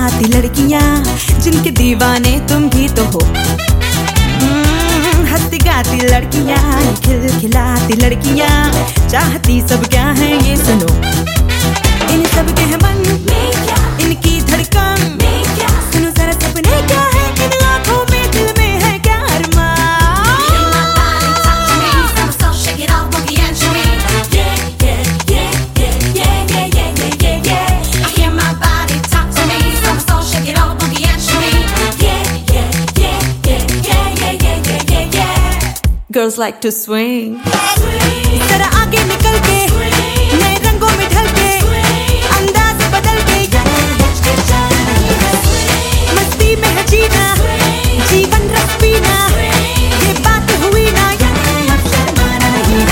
खिलखिलाती लड़कियां जिनके दीवाने तुम भी तो हो। हंसती गाती लड़कियां, खिलखिलाती लड़कियां, चाहती सब क्या है ये सुनो। इन सब के मन इनकी धड़कन, सुनो जरा सपने क्या है इन आँखों में, दिल में है क्या अरमान। Girls like to swing. जरा आगे निकल के, नए रंगों में ढल के, अंदाज बदल के, मस्ती में है जीना, जीवन रस पीना, ये बात हुई ना, अब शर्माना नहीं।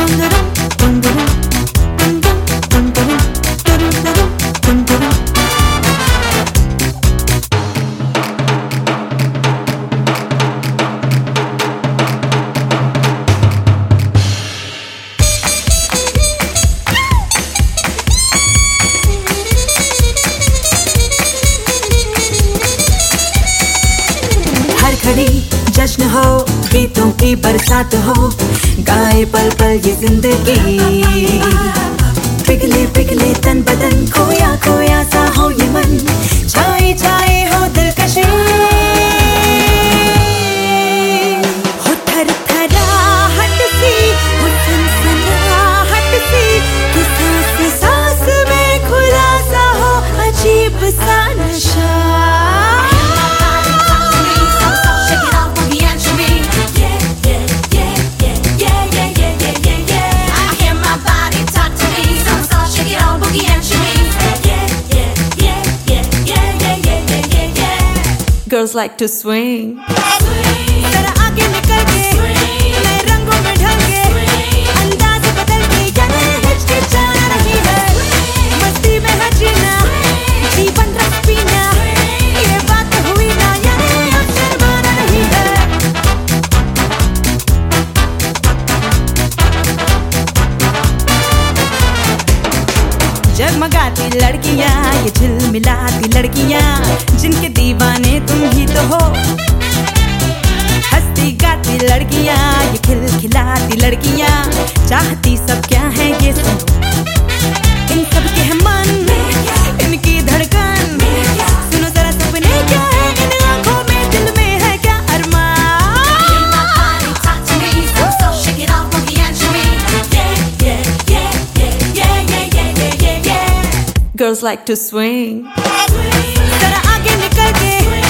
खड़ी जश्न हो, गीतों की बरसात हो, गाए पल पल ये जिंदगी। पिघले पिघले तन बदन, खोया खोया सा हो ये मन, छाए छाए हो दिलकशी। हो थर थराहट सी, हो सनसनाहट सी, कि सांस सांस में खुलासा हो अजीब सा नशा। Girls like to swing. जरा आगे निकल के, नए रंगों में ढल के, अंदाज बदल के, हिचकिचाना नहीं है, मस्ती में है जीना, जीवन रस पीना, ये बात हुई ना, अब शर्माना नहीं है। जगमगाती लड़कियां, ये झिलमिलाती लड़कियां, जिनके दीवाने तुम ही तो हो। हंसती गाती लड़कियां, ये खिलखिलाती लड़कियां, चाहती सब क्या है ये सुनो। इन सब के मन इनकी धड़कन, सुनो जरा सपने क्या है इन आँखों में, दिल में है क्या अरमान। Girls like to swing. जरा आगे निकल के,